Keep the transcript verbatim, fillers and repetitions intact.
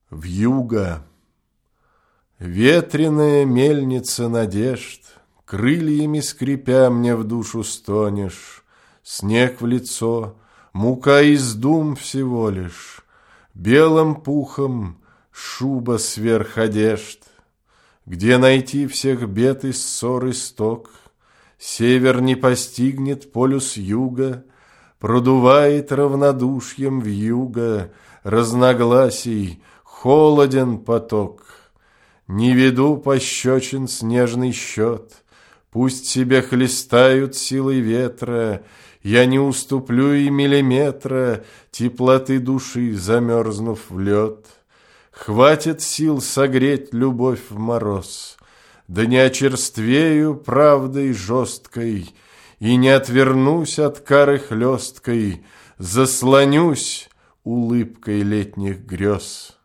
Вьюга, ветреная мельница надежд, крыльями скрипя мне в душу стонешь, снег в лицо, мука из дум всего лишь, белым пухом шуба сверх одежд. Где найти всех бед и ссор исток? Север не постигнет полюс юга, продувает равнодушьем вьюга разногласий, холоден поток. Не веду пощечин снежный счет, пусть себя хлестают силой ветра, я не уступлю и миллиметра теплоты души, замерзнув в лед. Хватит сил согреть любовь в мороз, да не очерствею правдой жесткой и не отвернусь от кары хлесткой, заслонюсь улыбкой летних грез.